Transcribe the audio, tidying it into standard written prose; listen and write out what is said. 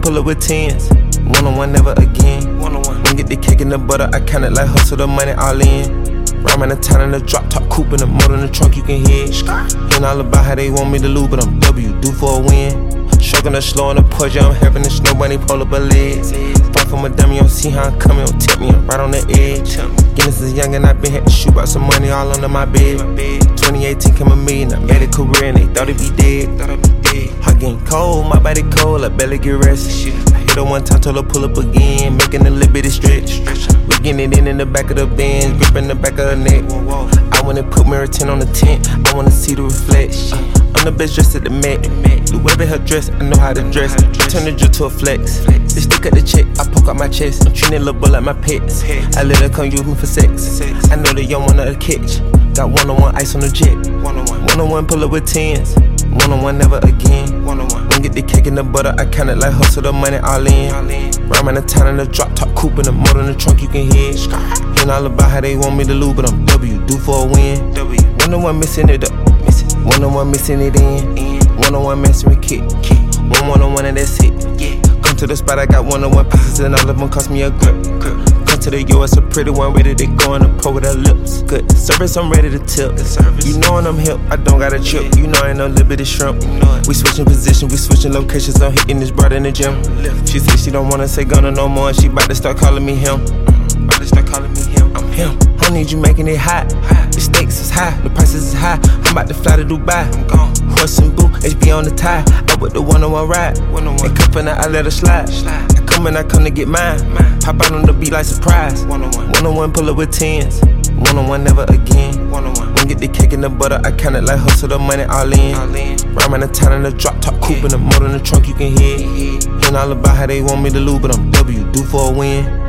pull up with tens. One-on-one, never again. One-on-one. When get the cake and the butter, I count it like hustle the money all in. Rhyme in the town in the drop top coupe in the motor in the trunk, you can hear. Hearing all about how they want me to lose, but I'm W, due for a win. Stroking the slow on the push, I'm having the snow bunny pull up a leg. Far from a dummy, you don't see how I'm coming, don't tip me, I'm right on the edge. Guinness is young and I been had to shoot out some money all under my bed. 2018 came a million, I made a career and they thought it'd be dead. Heart getting cold, my body cold, I barely get rest. I hit her one time, told her pull up again, making a little bit of stretch. We getting it in the back of the Benz, gripping the back of her neck. I wanna put mirror 10 on the tent, I wanna see the reflection. I'm the best dressed at the Met. Whoever her dress, I know how to dress. Turn the drill to a flex. They stick at the check, I poke out my chest. I'm treating little boy like my pets. I let her come use me for sex. I know they young wanna catch. Got one-on-one ice on the jet. One-on-one pull up with tens. One-on-one, never again. When get the cake and the butter, I count it like hustle the money all in. Rhyme in the town in the drop top coupe in the motor in the trunk, you can hear. Hearing all about how they want me to lose, but I'm W, due for a win. One-on-one missing it up. One-on-one missing it in. One-on-one messing with kick. One-on-one and that's it. Come to the spot, I got one-on-one pieces and all of them cost me a grip. Come to the US, a pretty one, ready to go in the pro with her lips. Good service, I'm ready to tip. You know when I'm hip, I don't got a trip. You know I ain't no liberty shrimp. We switching position, we switching locations. I'm hitting this broad in the gym. She said she don't wanna say Gunna no more, and she bout to start calling me him. I'm him. I need you making it hot. The stakes is high, the prices is high. I'm about to fly to Dubai. I'm gone. Horse and boo, HB on the tie. I with the one-on-one ride. Ain't cuffin' I let her slide. I come to get mine. Pop out on the beat like surprise. One-on-one pull up with tens. One-on-one, never again. When get the cake and the butter, I count it like hustle the money all in. Rhyme in the town in the drop top coupe in the motor in the trunk, you can hear. Hearing all about how they want me to lose, but I'm W, due for a win.